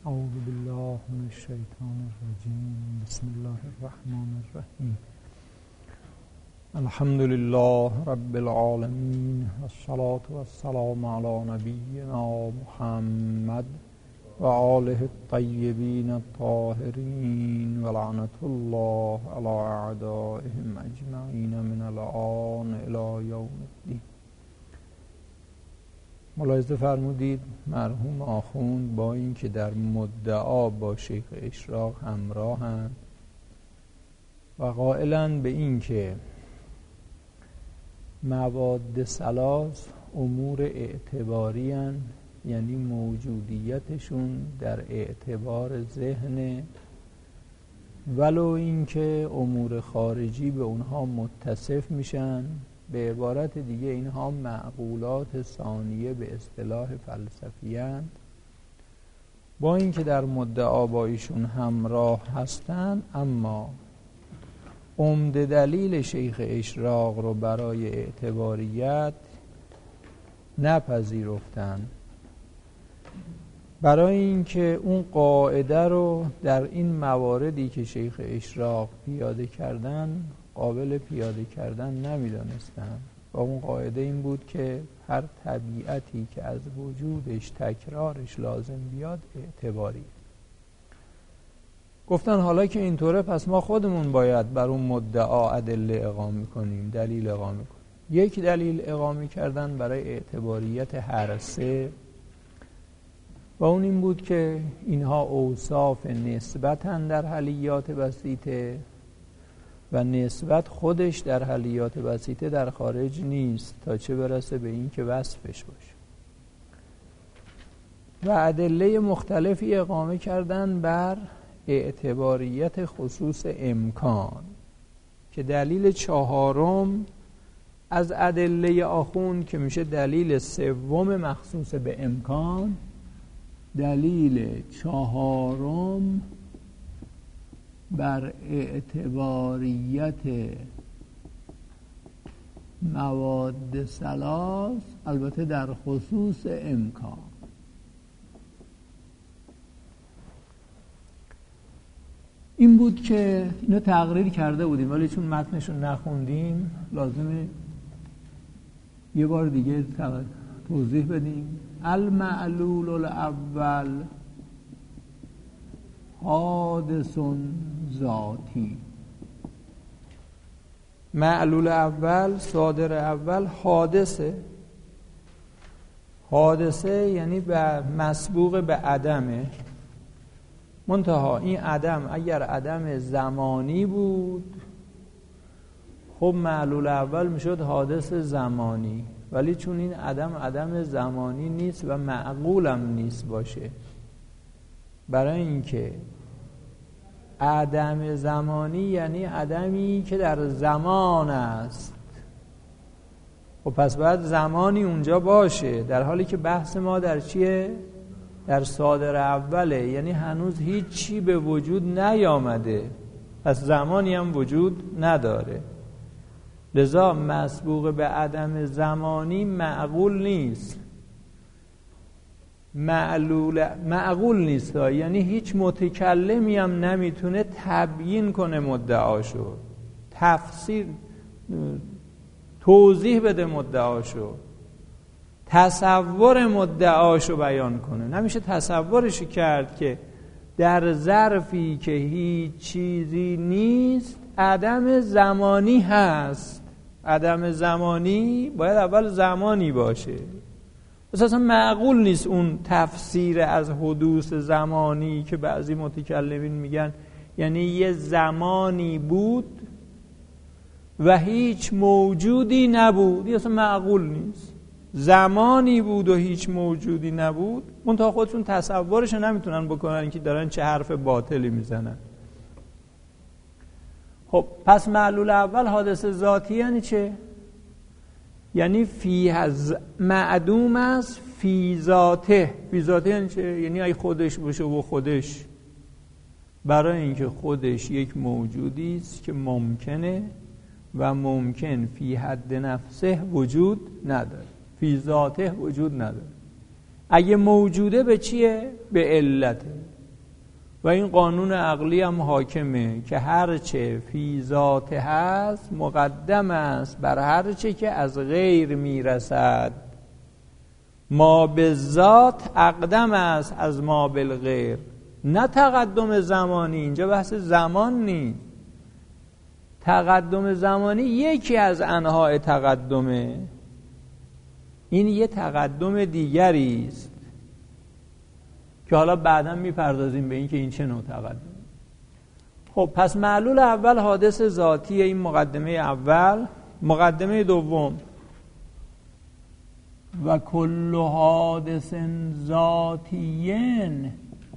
اعوذ بالله من الشیطان الرجیم. بسم الله الرحمن الرحیم. الحمد لله رب العالمین والصلاة والسلام علی نبینا محمد و آله الطیبین الطاهرین و لعنة الله علی اعدائهم اجمعین من الآن الی یوم الدین. ملاحظه فرمودید مرحوم آخوند با اینکه در مدعا با شیخ اشراق همراهند و قائلند به اینکه مواد ثلاث امور اعتباری هستند، یعنی موجودیتشون در اعتبار ذهن، ولو اینکه امور خارجی به اونها متصف میشن. به عبارت دیگه اینها معقولات ثانیه به اصطلاح فلسفی‌اند. با اینکه در مدعا با ایشون همراه هستند، اما عمده دلیل شیخ اشراق رو برای اعتباریت نپذیرفتند، برای اینکه اون قاعده رو در این مواردی که شیخ اشراق پیاده کردن قابل پیاده کردن نمی‌دانستند. و اون قاعده این بود که هر طبیعتی که از وجودش تکرارش لازم بیاد اعتباری. گفتن حالا که اینطوره پس ما خودمون باید بر اون مدعا ادله اقامه کنیم، دلیل اقامه کنیم. یک دلیل اقامه کردن برای اعتباریت هر سه و اون این بود که اینها اوصاف نسبتن در حلیات بسیطه و نسبت خودش در حلیات بسیطه در خارج نیست تا چه برسه به این که وصفش باشه. و ادله مختلفی اقامه کردن بر اعتباریت خصوص امکان که دلیل چهارم از ادله آخوند که میشه دلیل سوم مخصوص به امکان، دلیل چهارم بر اعتباریت مواد ثلاث، البته در خصوص امکان. این بود که اینو تقریر کرده بودیم ولی چون متنشون نخوندیم لازمه یه بار دیگه توضیح بدیم. المعلول الاول حادث ذاتی. معلول اول، صادر اول حادثه یعنی مسبوق به عدمه. منتها این عدم اگر عدم زمانی بود خب معلول اول میشد حادث زمانی، ولی چون این عدم زمانی نیست و معقولم نیست باشه، برای اینکه عدم زمانی یعنی عدمی که در زمان است، خب پس باید زمانی اونجا باشه، در حالی که بحث ما در چیه؟ در صادر اوله، یعنی هنوز هیچ چی به وجود نیامده، پس زمانی هم وجود نداره. لذا مسبوق به عدم زمانی معقول نیست، معقول نیست، یعنی هیچ متکلمی هم نمیتونه تبیین کنه مدعاشو، توضیح بده مدعاشو، تصور مدعاشو بیان کنه. نمیشه تصورش کرد که در ظرفی که هیچ چیزی نیست عدم زمانی هست. عدم زمانی باید اول زمانی باشه. اساسا معقول نیست اون تفسیر از حدوث زمانی که بعضی متکلمین میگن یعنی یه زمانی بود و هیچ موجودی نبود. این اصلا معقول نیست. زمانی بود و هیچ موجودی نبود، منتها خودشون تصورش نمیتونن بکنن که دارن چه حرف باطلی میزنن. خب پس معلول اول حادث ذاتی یعنی چه؟ یعنی فی از معدوم است فی ذاته. فی ذاته یعنی چه؟ یعنی ای خودش باشه و خودش، برای اینکه خودش یک موجودی است که ممکنه و ممکن فی حد نفسه وجود نداره، فی ذاته وجود نداره. اگه موجوده به چیه؟ به علته. و این قانون عقلی هم حاکمه که هرچه فی ذات هست مقدم است بر هرچه که از غیر میرسد. ما به ذات اقدم است از ما بالغیر. نه تقدم زمانی، اینجا بحث زمان نیست. تقدم زمانی یکی از انواع تقدمه، این یه تقدم دیگری است که حالا بعدا میپردازیم به این که این چه نوع تقدم. خب پس معلول اول حادث ذاتی، این مقدمه اول. مقدمه دوم، و کل حادث ذاتین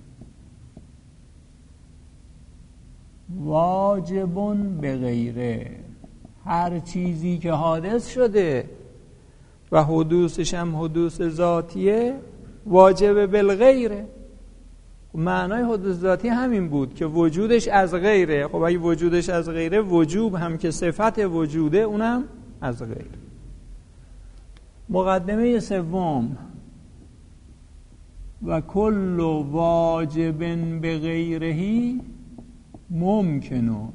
واجب به غیره. هر چیزی که حادث شده و حدوثش هم حدوث ذاتیه واجب بالغیره. معنای حدوث ذاتی همین بود که وجودش از غیره. خب اگه وجودش از غیره، وجوب هم که صفت وجوده اونم از غیره. مقدمه سوم، و کل واجب به غیرهی ممکنه.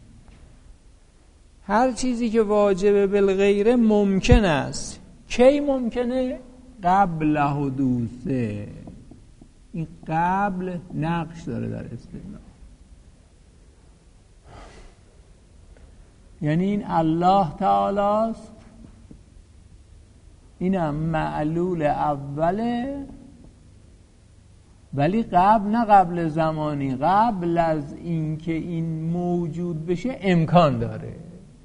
هر چیزی که واجب بالغیره ممکن است. کی ممکنه؟ قبل حدوثه. این قبل نقش داره در اصطلاح، یعنی این الله تعالی است، اینم معلول اوله، ولی نه قبل زمانی، قبل از اینکه این موجود بشه امکان داره.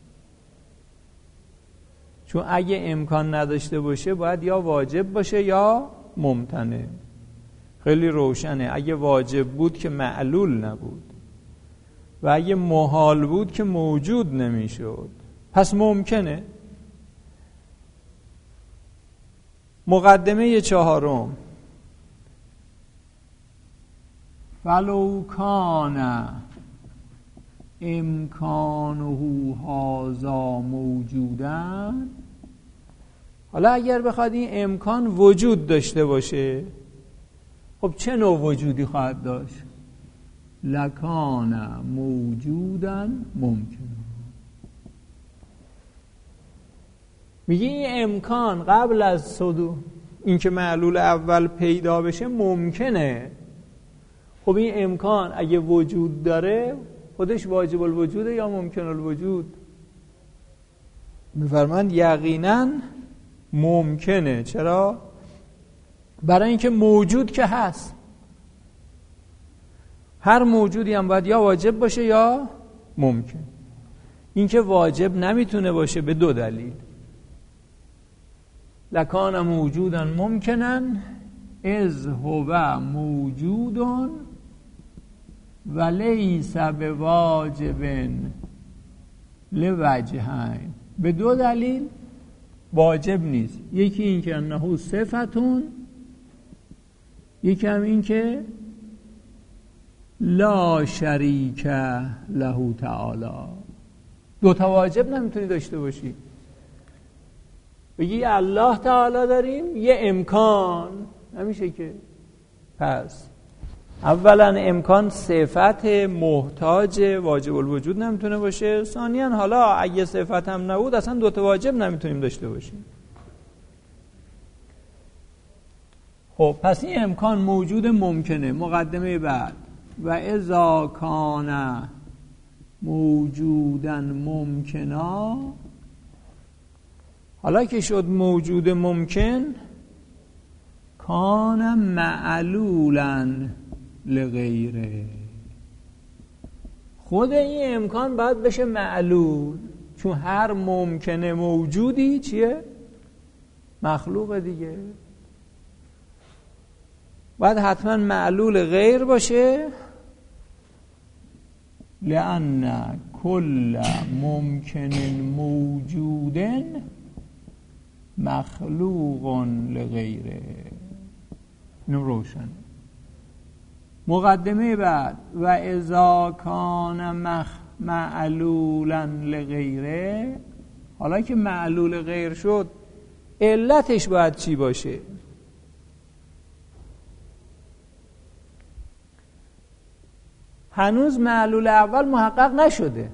چون اگه امکان نداشته باشه باید یا واجب باشه یا ممتنع. خیلی روشنه، اگه واجب بود که معلول نبود و اگه محال بود که موجود نمیشد. پس ممکنه. مقدمه چهارم، فلو کان امکانه هذا موجودا. حالا اگر بخواد این امکان وجود داشته باشه، خب چه نوع وجودی خواهد داشت؟ لکان موجودا ممکن. میگه این امکان قبل از صدور اینکه معلول اول پیدا بشه ممکنه. خب این امکان اگه وجود داره خودش واجب الوجوده یا ممکن الوجود؟ میفرمایند یقینا ممکنه. چرا؟ برای اینکه موجود که هست. هر موجودی هم باید یا واجب باشه یا ممکن. اینکه واجب نمیتونه باشه به دو دلیل. لکان موجودا ممکنن اذ هو موجودون و لیس بواجب لوجهین. به دو دلیل واجب نیست. یکی این که انه صفتون، یکی هم این که لا شریک له تعالی. دو تا واجب نمیتونی داشته باشی. بگی الله تعالی داریم، یه امکان نمیشه که. پس اولا امکان صفت محتاج واجب الوجود نمیتونه باشه. ثانیاً حالا اگه صفت هم نبود اصلا دو تا واجب نمیتونیم داشته باشیم. خب پس این امکان موجود ممکنه. مقدمه بعد، و اذا کان موجودا ممکنا. حالا که شد موجود ممکن، کان معلولا لغیره. خود این امکان باید بشه معلول، چون هر ممکنه موجودی چیه؟ مخلوق دیگه. باید حتما معلول غیر باشه، لأن کل ممکن موجود مخلوق لغیره. اینو روشن. مقدمه بعد، و اذا کان معلولا لغیره. حالا که معلول غیر شد علتش باید چی هنوز معلول اول محقق نشده.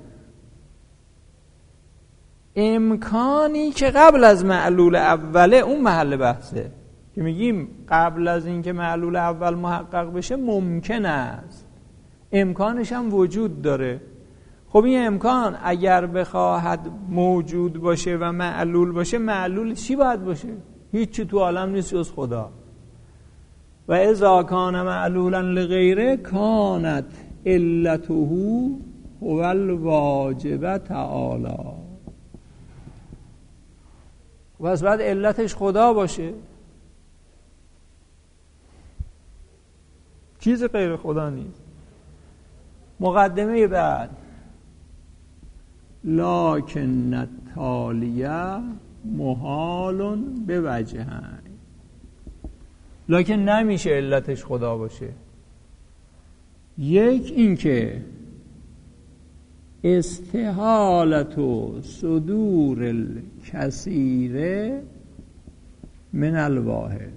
امکانی که قبل از معلول اوله اون محل بحثه که میگیم قبل از اینکه معلول اول محقق بشه ممکن است، امکانش هم وجود داره. خب این امکان اگر بخواهد موجود باشه و معلول باشه، معلول چی باید باشه؟ هیچی تو عالم نیست جز خدا. و اذا کان معلولا لغیره کانت علته هو الواجب تعالی. و بعد علتش خدا باشه، چیز غیر خدا نیست. مقدمه بعد لکن التالیه محال بوجهین. لکن نمیشه علتش خدا باشه. یک اینکه استحالت صدور الکثیر من الواحد.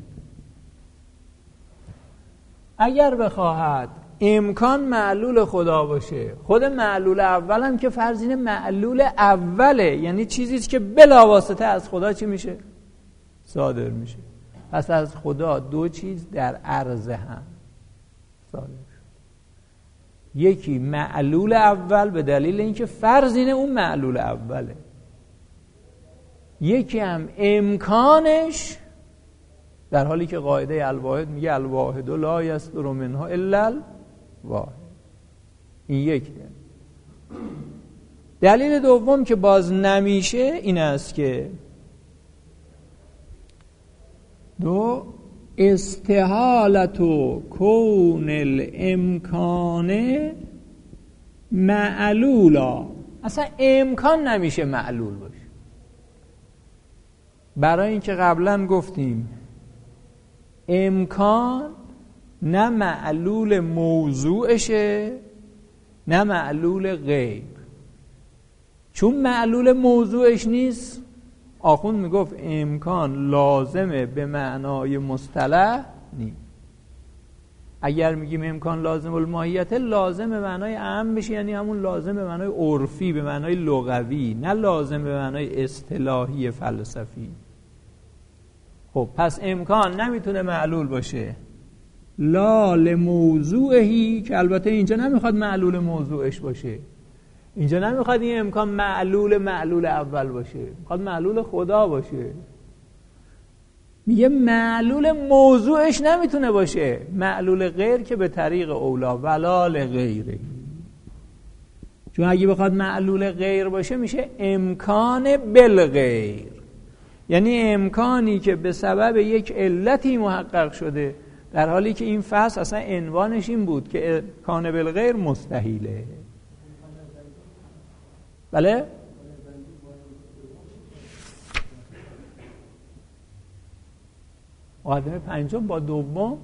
اگر بخواهد امکان معلول خدا باشه، خود معلول اول هم که فرض اینه معلول اوله، یعنی چیزی که بلاواسطه از خدا چی میشه؟ صادر میشه. پس از خدا دو چیز در عرض هم صادر شد. یکی معلول اول به دلیل اینکه فرض اینه اون معلول اوله، یکی هم امکانش، در حالی که قاعده الواحد میگه الواحد لا یصدر منها الا الواحد. این یک دلیل دوم که باز نمیشه این است که دو استحالت کون الامکان معلولا. اصلا امکان نمیشه معلول باشه، برای اینکه قبلا گفتیم امکان نه معلول موضوعشه نه معلول غیر. چون معلول موضوعش نیست، آخوند میگفت امکان لازمه به معنای مصطلح نیست. اگر میگیم امکان لازم الماهیت، لازم به معنای عام بشه، یعنی همون لازم به معنای عرفی، به معنای لغوی، نه لازم به معنای اصطلاحی فلسفی. خب پس امکان نمیتونه معلول باشه لا لموضوعهی، که البته اینجا نمیخواد معلول موضوعش باشه، اینجا نمیخواد این امکان معلول اول باشه، میخواد معلول خدا باشه. میگه معلول موضوعش نمیتونه باشه، معلول غیر که به طریق اولا ولا لغیره. چون اگه بخواد معلول غیر باشه میشه امکان بالغیر، یعنی امکانی که به سبب یک علتی محقق شده، در حالی که این فصل اصلا عنوانش این بود که امکان بالغیر مستحیله. بله؟ مقدمه پنجم با دوم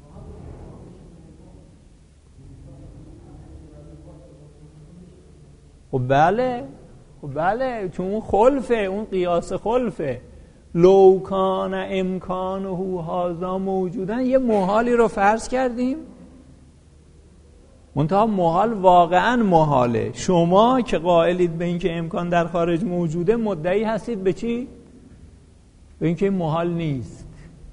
خب بله چون اون خلفه، اون قیاس خلفه. لو کان امکانه هذا موجودن، یه محالی رو فرض کردیم، منتها محال واقعا محاله. شما که قائلید به اینکه امکان در خارج موجوده، مدعی هستید به چی؟ به اینکه محال نیست.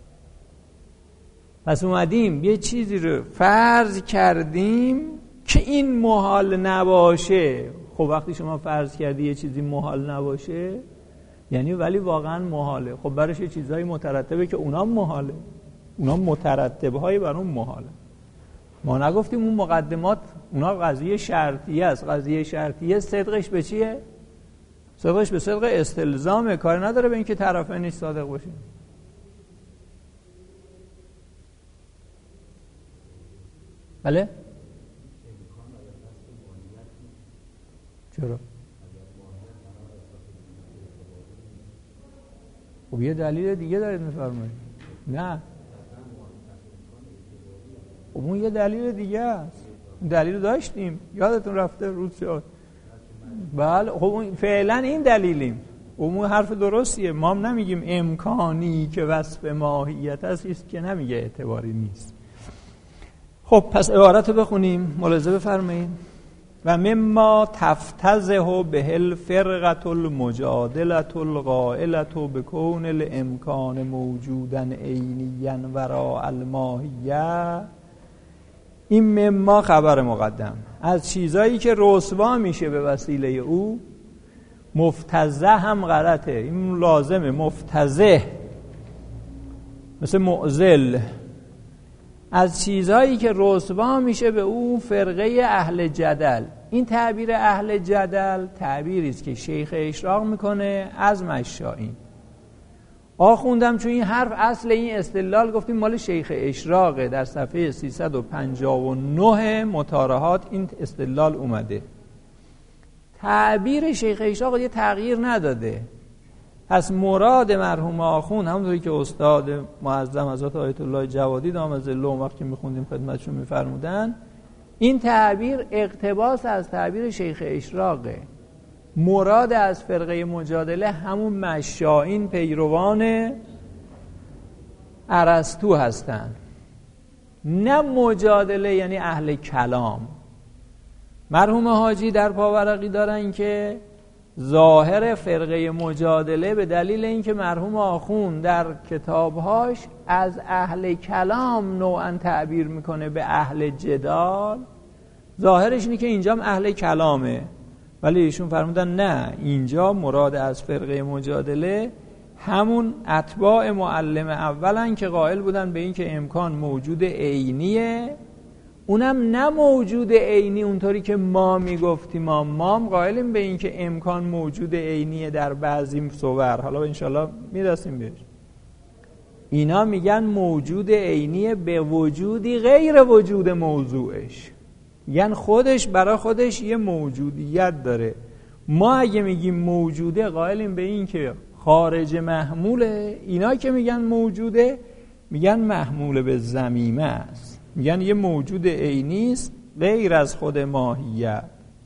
پس اومدیم یه چیزی رو فرض کردیم که این محال نباشه. خب وقتی شما فرض کردی یه چیزی محال نباشه، یعنی ولی واقعا محاله. خب برایش چیزایی مترتبه که اونا محاله، اونا مترتبه هایی بر اون محاله. ما نگفتیم اون مقدمات اونا قضیه شرطیه است. قضیه شرطیه صدقش به چیه؟ صدقش به صدق استلزامه، کار نداره به اینکه طرفین نیست صادق باشه. بله؟ چرا؟ خب یه دلیل دیگه دارید میفرمایید. نه خب اون یه دلیل دیگه است. دلیل داشتیم، یادتون رفته روز شد. بله خب اون فعلا این دلیلیم، اون حرف درستیه. ما هم نمیگیم امکانی که وصف ماهیت است که نمیگه اعتباری نیست. خب پس عبارت رو بخونیم، ملاحظه بفرمایید. و مما تفتزه به الفرقة المجادلة القائلة بکون الامکان موجودا عینیا وراء الماهیه. این مما خبر مقدم از چیزایی که رسوا میشه به وسیله او. مفتزه هم غلطه، این لازمه. مفتزه مثل معزل، از چیزهایی که رسوا میشه به او فرقه اهل جدل. این تعبیر اهل جدل تعبیری است که شیخ اشراق میکنه از مشائین. آخوندم چون این حرف اصل این استدلال گفتیم مال شیخ اشراقه، در صفحه 359 مطارحات این استدلال اومده. تعبیر شیخ اشراق یه تغییر نداده. پس مراد مرحوم آخوند همونطوری که استاد معظم حضرت آیت الله جوادی دامت ظله اون وقت که میخوندیم خدمتشون میفرمودن، این تعبیر اقتباس از تعبیر شیخ اشراقه. مراد از فرقه مجادله همون مشائین پیروان ارسطو هستن، نه مجادله یعنی اهل کلام. مرحوم حاجی در پاورقی دارن که ظاهر فرقه مجادله به دلیل اینکه مرحوم آخوند در کتابهاش از اهل کلام نوعا تعبیر میکنه به اهل جدال، ظاهرش اینه که اینجا هم اهل کلامه، ولی ایشون فرمودن نه، اینجا مراد از فرقه مجادله همون اتباع معلم اولن که قائل بودن به این که امکان موجود عینیه، اونم نه موجود عینی اونطوری که ما میگفتیم. ما قائلیم به این که امکان موجود عینیه در بعضی صور، حالا انشالله میرسیم بهش. اینا میگن موجود عینیه به وجودی غیر وجود موضوعش، یعنی خودش برای خودش یه موجودیت داره. ما اگه میگیم موجوده قائلیم به این که خارج محموله، اینا که میگن موجوده میگن محمول به ضمیمه است، میگن یه موجود عینی است غیر از خود ماهیت.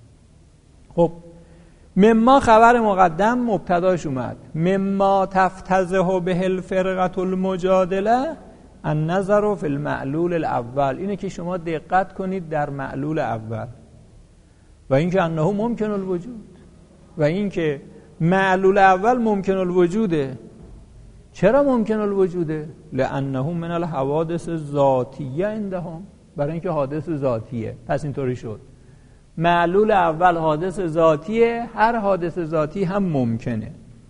خب مما خبر مقدم مبتداش اومد. مما تفتزه به الفرقة المجادله النظر فی المعلول الاول. اینه که شما دقت کنید در معلول اول، و اینکه انه ممکن الوجود، و اینکه معلول اول ممکن الوجوده. چرا ممکن الوجوده؟ لانه من الحوادث ذاتیه عندهم، برای اینکه حادث ذاتیه. پس اینطوری شد معلول اول حادث ذاتیه، هر حادث ذاتی هم ممکنه.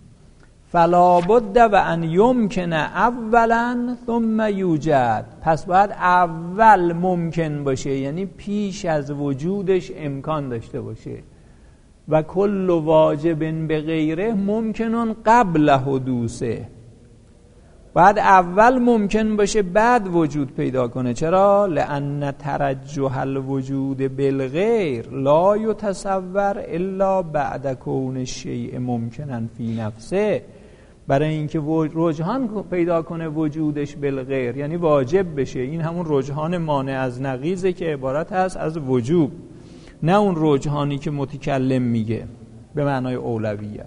فلا بد و ان یمکن اولا ثم یوجد، پس باید اول ممکن باشه، یعنی پیش از وجودش امکان داشته باشه. و کل واجب به غیره ممکنون قبل حدوثه، بعد اول ممکن باشه بعد وجود پیدا کنه. چرا؟ لأن ترجح الوجود بالغیر لا یتصور الا بعد کون الشیء ممکنا فی نفسه. برای اینکه رجحان پیدا کنه وجودش بالغیر یعنی واجب بشه، این همون رجحان مانع از نقیضه که عبارت هست از وجوب، نه اون رجحانی که متکلم میگه به معنای اولویت.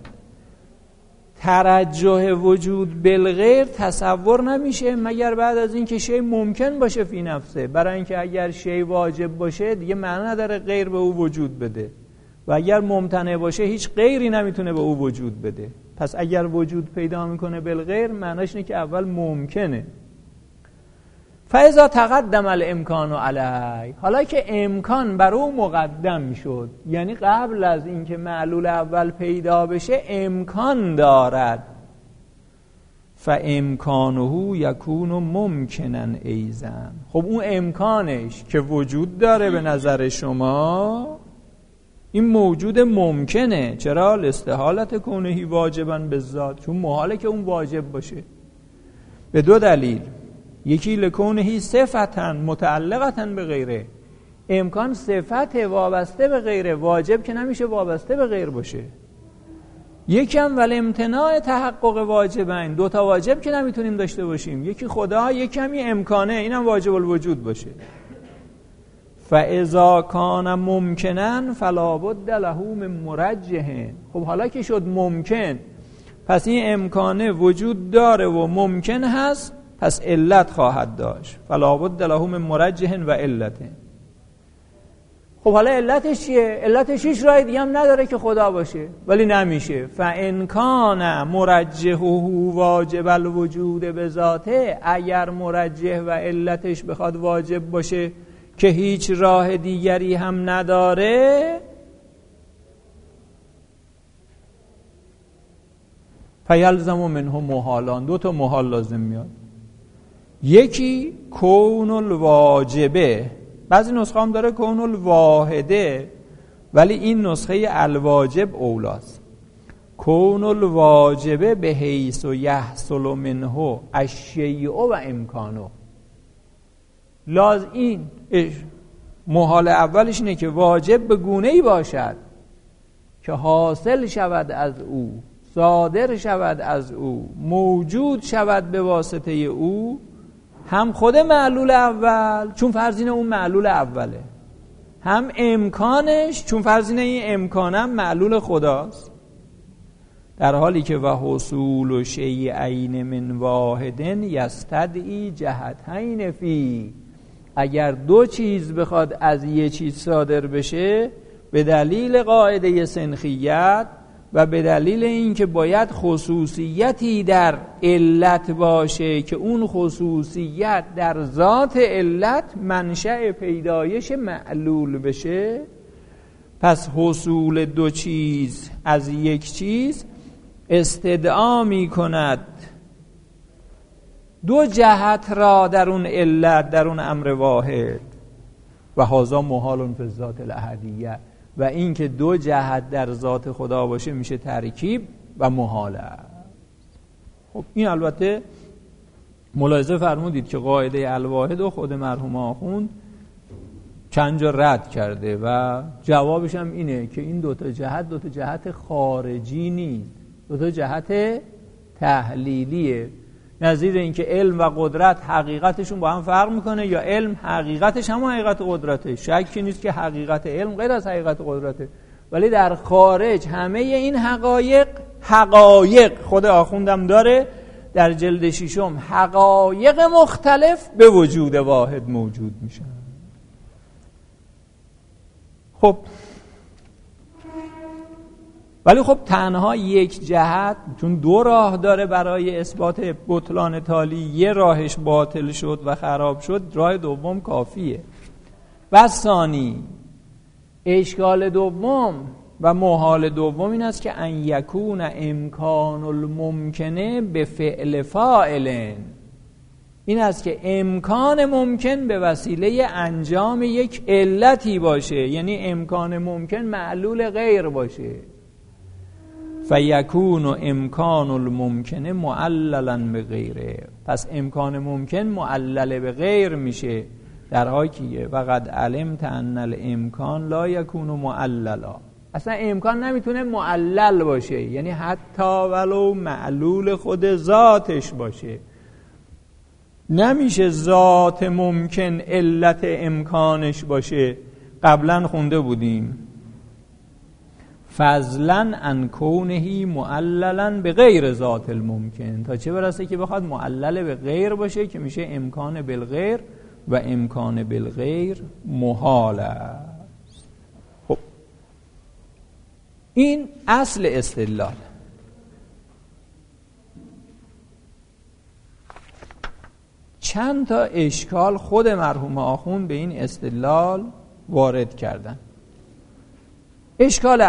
ترجح وجود بالغیر تصور نمیشه مگر بعد از اینکه شی ممکن باشه فی نفسه. برای اینکه اگر شی واجب باشه دیگه معنی نداره غیر به او وجود بده، و اگر ممتنع باشه هیچ غیری نمیتونه به او وجود بده. پس اگر وجود پیدا میکنه بالغیر معنیش اینه که اول ممکنه. فاذا تقدم الامکان علی، حالا که امکان بر او مقدم میشد، یعنی قبل از اینکه معلول اول پیدا بشه امکان دارد، فامکانه یکون ممکنا ایضا. خب اون امکانش که وجود داره به نظر شما این موجود ممکنه. چرا؟ لاستحالت کونهی واجبا بالذات، چون محاله که اون واجب باشه. به دو دلیل، یکی لکونهی صفتا متعلقتا به غیره، امکان صفت وابسته به غیره، واجب که نمیشه وابسته به غیر باشه. یکم ولی امتناع تحقق واجبین، دوتا واجب که نمیتونیم داشته باشیم، یکی خدا یکمی امکانه، اینم واجب الوجود باشه. فاذا کان ممکنن فلا بد له من مرجح. خب حالا که شد ممکن، پس این امکانه وجود داره و ممکن هست، پس علت خواهد داشت. فلا بد له من مرجح و علت. خب حالا علتش چیه؟ علتش هیچ راه دیگه هم نداره که خدا باشه، ولی نمیشه. فان کان مرجحه واجب الوجود بذاته، اگر مرجح و علتش بخواد واجب باشه که هیچ راه دیگری هم نداره، فیلزم منه محالان. دو تا محال لازم میاد. یکی کون الواجبه، بعضی نسخه هم داره کون الواحده، ولی این نسخه الواجب اولاست. کون الواجبه به حیث و یحصل منه الشیء و امکانه. این محال اولش اینه که واجب به گونه‌ای باشد که حاصل شود از او، صادر شود از او، موجود شود به واسطه او، هم خود معلول اول چون فرضینه اون معلول اوله، هم امکانش چون فرضینه این امکانم معلول خداست. در حالی که و حصول شیئین من واحدن یستدعی جهتین فی، اگر دو چیز بخواد از یه چیز صادر بشه، به دلیل قاعده سنخیت و به دلیل اینکه باید خصوصیتی در علت باشه که اون خصوصیت در ذات علت منشأ پیدایش معلول بشه، پس حصول دو چیز از یک چیز استدعا می کند دو جهت را در اون علت، در اون امر واحد. و هذا محال فی الذات الاحدیه، و این که دو جهت در ذات خدا باشه میشه ترکیب و محال است. خب این البته ملاحظه فرمودید که قاعده الواحد و خود مرحوم آخوند چند جا رد کرده و جوابش هم اینه که این دوتا جهت خارجی نیست، دوتا جهت تحلیلیه. نظیر این که علم و قدرت حقیقتشون با هم فرق میکنه، یا علم حقیقتش هم حقیقت قدرته. شکی نیست که حقیقت علم غیر از حقیقت قدرته، ولی در خارج همه این حقایق خود آخوندم داره در جلد 6 حقایق مختلف به وجود واحد موجود میشن. خب ولی خب تنها یک جهت، چون دو راه داره برای اثبات بطلان تالی، یه راهش باطل شد و خراب شد، راه دوم کافیه. و ثانی، اشکال دوم و محال دوم این است که ان یکون امکان الممکنه به فعل فاعل، این است که امکان ممکن به وسیله انجام یک علتی باشه، یعنی امکان ممکن معلول غیر باشه. فیکون امکان الممکنه معللا به غیره، پس امکان ممکن معلل به غیر میشه، در حالی که وقد علمت ان الامکان لا یکون معللا. اصلا امکان نمیتونه معلل باشه، یعنی حتی ولو معلول خود ذاتش باشه. نمیشه ذات ممکن علت امکانش باشه. قبلا خونده بودیم فضلا عن کونه معللا به غیر ذات الممکن، تا چه برسه که بخواد معلل به غیر باشه که میشه امکان بالغیر، و امکان بالغیر محال است. خب این اصل استدلال. چند تا اشکال خود مرحوم آخوند به این استدلال وارد کردن. اشکال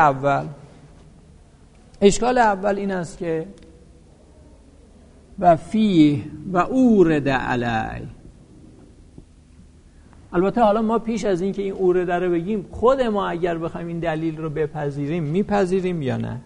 اول این است که و فیه و اورد علی. البته حالا ما پیش از این که این اورد رو بگیم، خود ما اگر بخوایم این دلیل رو بپذیریم میپذیریم یا نه؟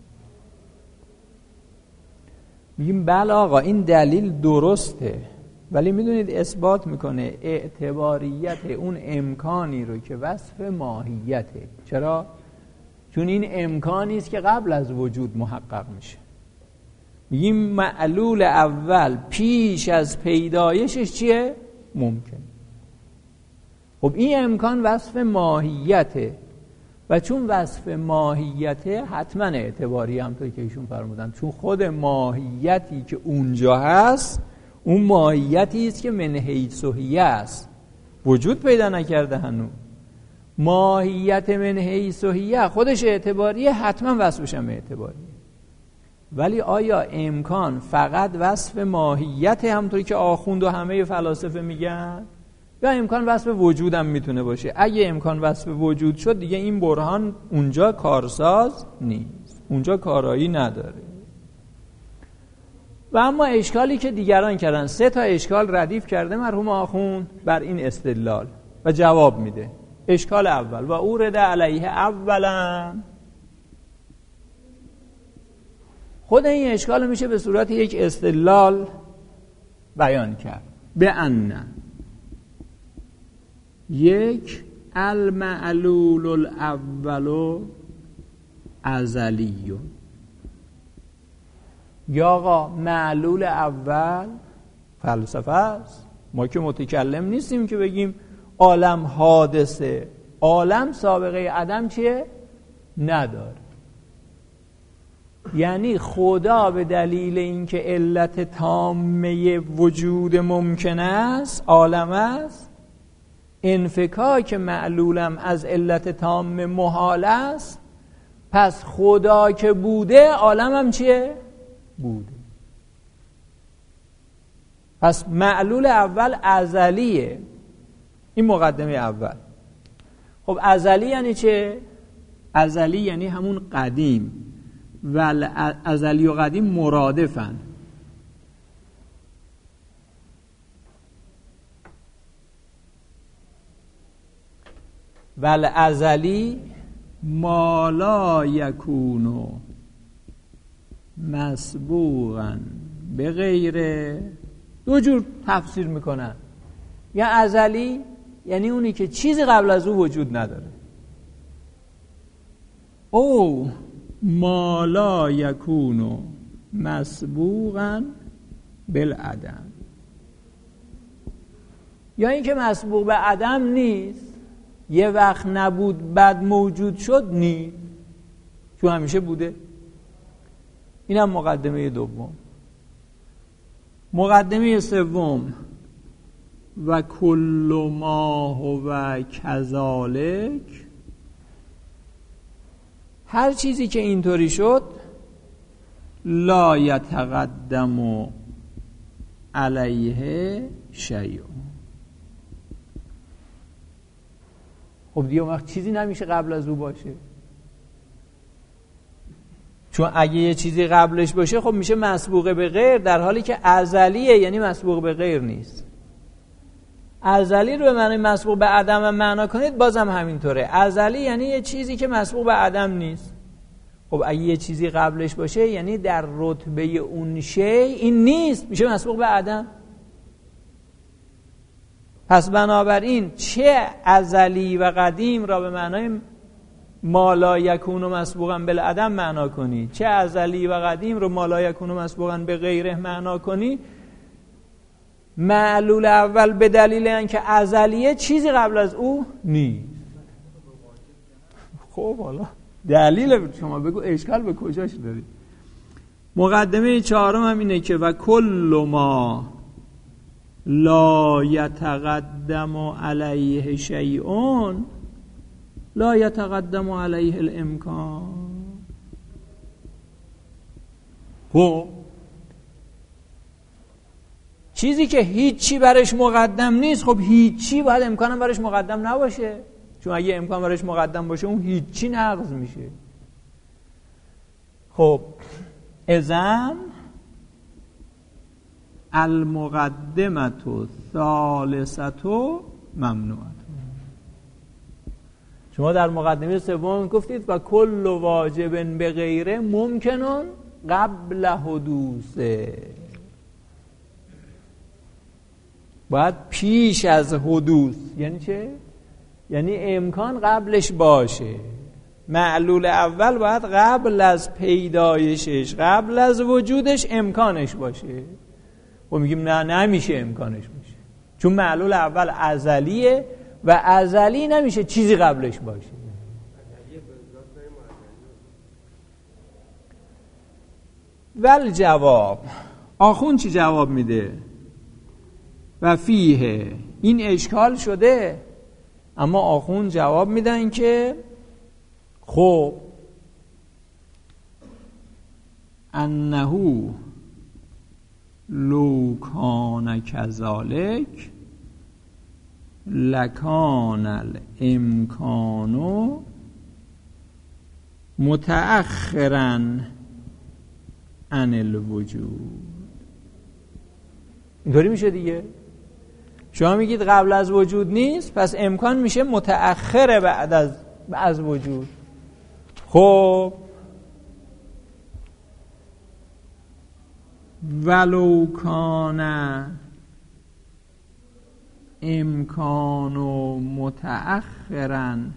میگیم بله آقا این دلیل درسته، ولی میدونید اثبات میکنه اعتباریت اون امکانی رو که وصف ماهیته. چرا؟ چون این امکانی است که قبل از وجود محقق میشه. میگیم معلول اول پیش از پیدایشش چیه؟ ممکن. خب این امکان وصف ماهیته، و چون وصف ماهیته حتما اعتباری هم توی که ایشون فرمودن، چون خود ماهیتی که اونجا هست اون ماهیتی است که من حیث هی است، وجود پیدا نکرده هنوز. ماهیت من حیث هی خودش اعتباریه، حتما وصفش هم اعتباریه. ولی آیا امکان فقط وصف ماهیت همونطوری که آخوند و همه فلاسفه میگن، یا امکان وصف وجود هم میتونه باشه؟ اگه امکان وصف وجود شد دیگه این برهان اونجا کارساز نیست، اونجا کارایی نداره. و اما اشکالی که دیگران کردن، 3 تا اشکال ردیف کرده مرحوم آخوند بر این استدلال و جواب میده. اشکال اول: و اورد علیه اولا، خود این اشکال میشه به صورت یک استدلال بیان کرد. به ان یک المعلول الاول ازلی، یا آقا معلول اول فلسفه است، ما که متکلم نیستیم که بگیم عالم حادثه، عالم سابقه عدم چیه؟ نداره. یعنی خدا به دلیل اینکه علت تامه وجود ممکن است عالم است، انفکاک معلولم از علت تام محال است، پس خدا که بوده عالم هم چیه؟ بوده. پس معلول اول ازلیه. این مقدمه اول. خب ازلی یعنی چه؟ ازلی یعنی همون قدیم، و ازلی و قدیم مرادفن. ول ازلی ما لا یکونو مسبوقا به غیره. دو جور تفسیر میکنن. یا ازلی یعنی اونی که چیزی قبل از او وجود نداره، او ما لا یکونو مسبوقا بالعدم، یا اینکه مسبوق به عدم نیست، یه وقت نبود بعد موجود شد نیست، چون همیشه بوده. این هم مقدمه دوم. مقدمه سوم: و کل ما هو کذالک، هر چیزی که اینطوری شد لا یتقدم علیه شیء. خب دیگه وقت چیزی نمیشه قبل از او باشه، چون اگه یه چیزی قبلش باشه خب میشه مسبوق به غیر، در حالی که ازلیه یعنی مسبوق به غیر نیست. ازلی رو به معنی مسبوق به عدم معنا کنید بازم همینطوره. ازلی یعنی یه چیزی که مسبوق به عدم نیست. خب اگه یه چیزی قبلش باشه یعنی در رتبه اون شی این نیست، میشه مسبوق به عدم. پس بنابراین چه ازلی و قدیم را به معنای ما لا یکون مسبوقا بالعدم معنا کنی، چه ازلی و قدیم رو ما لا یکون مسبوقا به غیره معنا کنی، معلول اول به دلیل اینکه ازلیه چیزی قبل از او نیست. خب حالا دلیل شما بگو، اشکال به کجاش داری؟ مقدمه چهارم هم اینه که و کل ما لا یتقدم علیه شیء لا یتقدم علیه الامکان. خب چیزی که هیچی برش مقدم نیست، خب هیچی باید امکانم برش مقدم نباشه، چون اگه امکان برش مقدم باشه اون هیچی نقض میشه. خب اذن المقدمه ثالثه ممنوعه. شما در مقدمه سوم گفتید و کل واجب به غیره ممکنون قبل حدوثه، باید پیش از حدوث. یعنی چه؟ یعنی امکان قبلش باشه. معلول اول باید قبل از پیدایشش، قبل از وجودش امکانش باشه. و میگیم نه نمیشه امکانش باشه، چون معلول اول ازلیه و ازلی نمیشه چیزی قبلش باشه. ول جواب، آخون چی جواب میده؟ و فیه، این اشکال شده. اما آخوند جواب میدن که خب انه لو کان کذالک لکان الامکان متأخرا عن الوجود. اینطوری میشه دیگه. شما میگید قبل از وجود نیست، پس امکان میشه متأخر بعد از وجود. خب ولو کان امکان متأخرا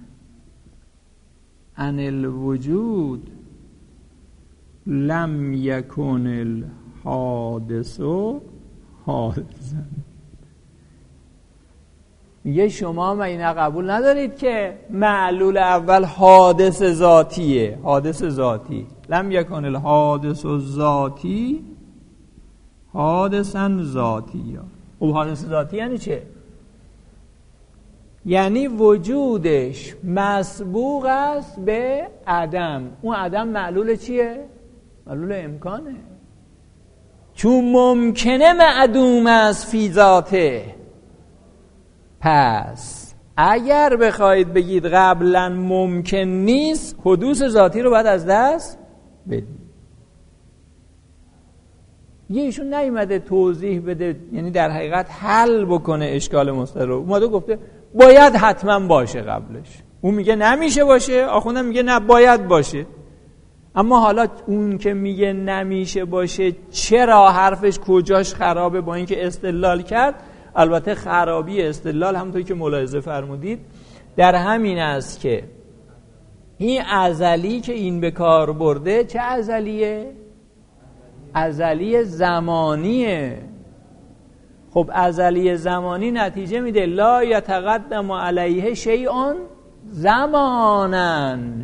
عن الوجود لم یکن الحادث حادثا. میگه شما ما اینا قبول ندارید که معلول اول حادث ذاتیه، حادث ذاتی. لم یکن الحادث ذاتی حادثا ذاتیا. او حادث ذاتی یعنی چه؟ یعنی وجودش مسبوق است به عدم. اون عدم معلول چیه؟ معلول امکانه. چون ممکنه معدوم است فی ذاته، پس اگر بخواید بگید قبلا ممکن نیست، حدوث ذاتی رو باید از دست بدید. یه ایشون نیومده توضیح بده، یعنی در حقیقت حل بکنه اشکال مستر رو. اومده گفته باید حتما باشه قبلش. اون میگه نمیشه باشه، آخوندم میگه نه باید باشه. اما حالا اون که میگه نمیشه باشه چرا، حرفش کجاش خرابه با اینکه استدلال کرد؟ البته خرابی استدلال همونطور که ملاحظه فرمودید در همین است که این ازلی که این به کار برده چه ازلیه؟ ازلی زمانیه. خب ازلی زمانی نتیجه میده لا یتقدم علیه شیء زمانن.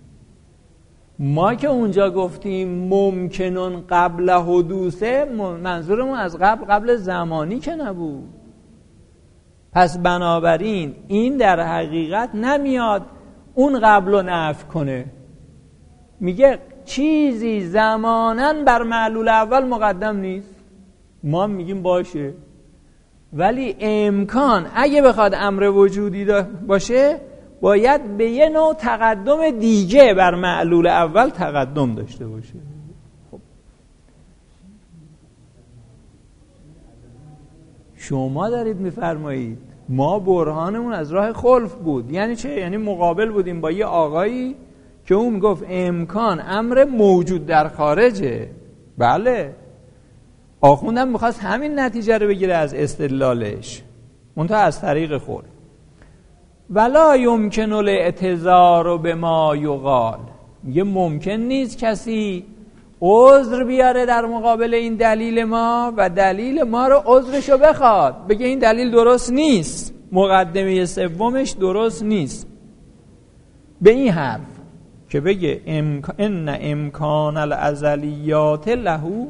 ما که اونجا گفتیم ممکنون قبل حدوثه، منظورمون از قبل زمانی که نبود. پس بنابراین این در حقیقت نمیاد اون قبل رو نفی کنه، میگه چیزی زمانن بر معلول اول مقدم نیست. ما میگیم باشه، ولی امکان اگه بخواد امر وجودی باشه باید به یه نوع تقدم دیگه بر معلول اول تقدم داشته باشه. خب شما دارید میفرمایید ما برهانمون از راه خلف بود. یعنی چه؟ یعنی مقابل بودیم با یه آقایی که اون گفت امکان امر موجود در خارجه. بله، آخوندم میخواست همین نتیجه رو بگیره از استدلالش، منتها از طریق خود. ولا یمکن الاعتذار بما یقال، میگه ممکن نیست کسی عذر بیاره در مقابل این دلیل ما و دلیل ما رو عذرشو بخواد، بگه این دلیل درست نیست، مقدمه سومش درست نیست. به این حرف که بگه ان امکان الازلیات له،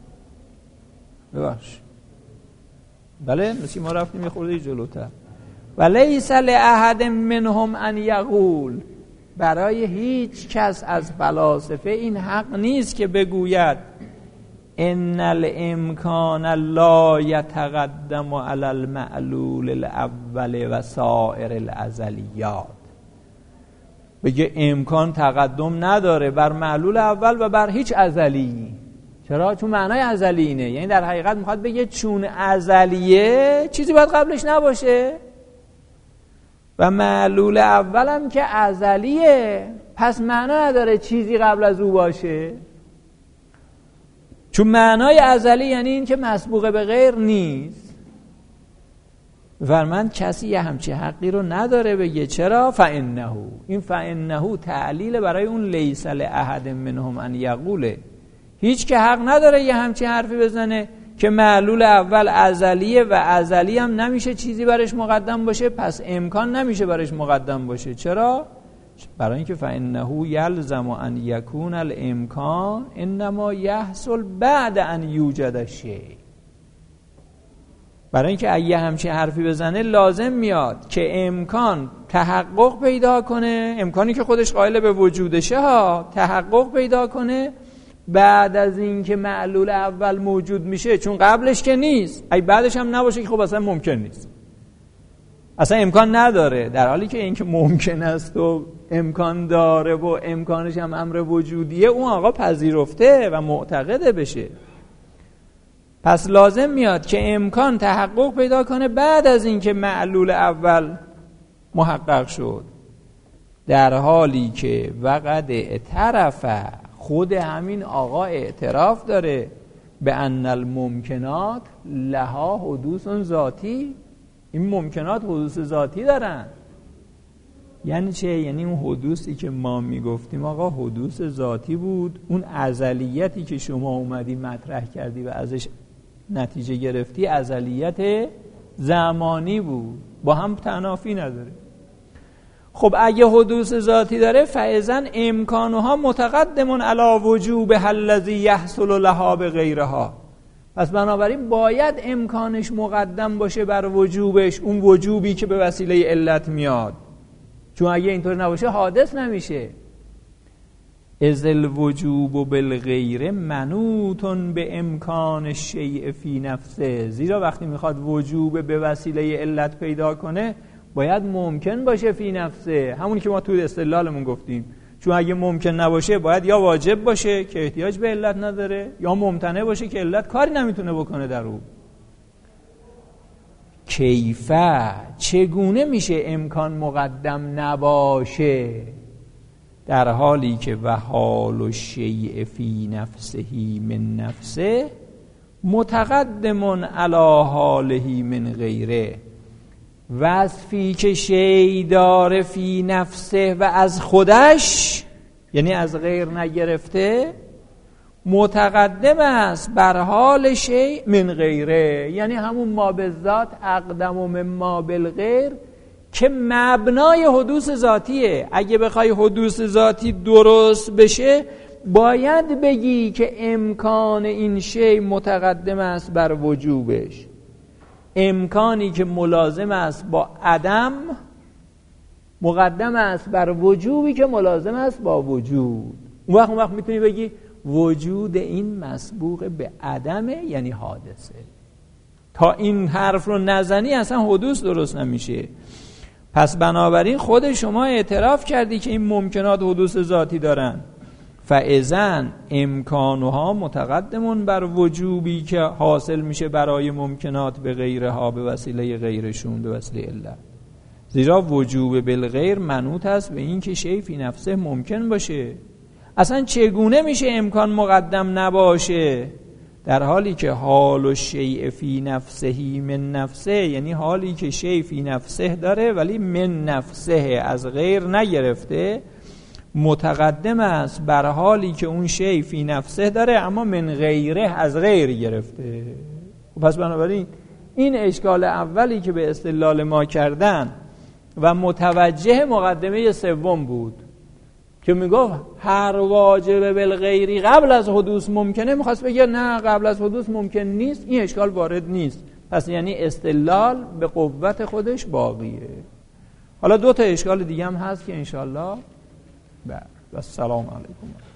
ببخش بله مثل ما رفتیم یه خورده جلوتر، ولیس لاحد منهم ان یقول، برای هیچ کس از فلاسفه این حق نیست که بگوید ان الامکان لا یتقدم علی المعلول الاول و سائر الازلیات. بگه امکان تقدم نداره بر معلول اول و بر هیچ ازلی. چرا؟ چون معنای ازلی اینه، یعنی در حقیقت میخواد بگه چون ازلیه چیزی باید قبلش نباشه و معلول اولم که ازلیه پس معنا نداره چیزی قبل از او باشه. چون معنای ازلی یعنی این که مسبوق به غیر نیست. فرمان کسی یه همچی حقی رو نداره بگه. چرا؟ فانه، این فانه تعلیل برای اون لیس لاحد منهم ان یقوله. هیچ که حق نداره یه همچی حرفی بزنه که معلول اول ازلیه و ازلی هم نمیشه چیزی برش مقدم باشه، پس امکان نمیشه برش مقدم باشه. چرا؟ برای اینکه فانه یلزم ان یکون الامکان انما یحصل بعد ان یوجد شیء. برای اینکه اگه همچین حرفی بزنه لازم میاد که امکان تحقق پیدا کنه، امکانی که خودش قائل به وجودشه ها تحقق پیدا کنه بعد از اینکه معلول اول موجود میشه، چون قبلش که نیست. اگه بعدش هم نباشه که خب اصلا ممکن نیست، اصلا امکان نداره. در حالی که اینکه ممکن است و امکان داره و امکانش هم امر وجودیه، اون آقا پذیرفته و معتقده بشه. پس لازم میاد که امکان تحقق پیدا کنه بعد از اینکه معلول اول محقق شد، در حالی که وقد اعترف، خود همین آقا اعتراف داره به ان الممکنات لها حدوث ذاتی، این ممکنات حدوث ذاتی دارن. یعنی چه؟ یعنی اون حدوثی که ما میگفتیم آقا حدوث ذاتی بود، اون ازلیتی که شما اومدی مطرح کردی و ازش نتیجه گرفتی ازلیت زمانی بود، با هم تنافی نداره. خب اگه حدوث ذاتی داره فاذا امکانها متقدم علی وجوب الذی یحصل لها بغیرها، پس بنابراین باید امکانش مقدم باشه بر وجوبش، اون وجوبی که به وسیله علت میاد، چون اگه اینطور نباشه حادث نمیشه. اذ الوجوب بالغیر منوط به امکان الشیء فی نفسه، زیرا وقتی میخواد وجوب به وسیله علت پیدا کنه باید ممکن باشه فی نفسه، همونی که ما تو استدلالمون گفتیم. چون اگه ممکن نباشه باید یا واجب باشه که احتیاج به علت نداره، یا ممتنع باشه که علت کاری نمیتونه بکنه در اون. کیفه، چگونه میشه امکان مقدم نباشه در حالی که و حال الشیء فی نفسه من نفسه متقدم علی حاله من غیره، وصفی که شیء داره فی نفسه و از خودش یعنی از غیر نگرفته متقدم است بر حال شیء من غیره، یعنی همون ما بالذات اقدم من ما بالغیر که مبنای حدوث ذاتیه. اگه بخوای حدوث ذاتی درست بشه باید بگی که امکان این شیء متقدم است بر وجوبش، امکانی که ملازم است با عدم مقدم است بر وجوبی که ملازم است با وجود. اون وقت میتونی بگی وجود این مسبوق به عدمه، یعنی حادثه. تا این حرف رو نزنی اصلا حدوث درست نمیشه. پس بنابراین خود شما اعتراف کردی که این ممکنات حدوث ذاتی دارن، فاذا امکانها متقدمون بر وجوبی که حاصل میشه برای ممکنات به غیرها به وسیله غیرشون به وسیله علت، زیرا وجوب بالغیر منوط است به این که شیء فی نفسه ممکن باشه. اصلا چگونه میشه امکان مقدم نباشه در حالی که حال الشیء فی نفسه من نفسه، یعنی حالی که شیء فی نفسه داره ولی من نفسه از غیر نگرفته، متقدم است بر حالی که اون شیء فی نفسه داره اما من غیره از غیر گرفته. پس بنابراین این اشکال اولی که به استدلال ما کردن و متوجه مقدمه سوم بود که میگفت هر واجب بالغیری قبل از حدوث ممکنه، میخواست بگه نه قبل از حدوث ممکن نیست، این اشکال وارد نیست. پس یعنی استدلال به قوت خودش باقیه. حالا 2 تا اشکال دیگه هم هست که انشالله و السلام علیکم.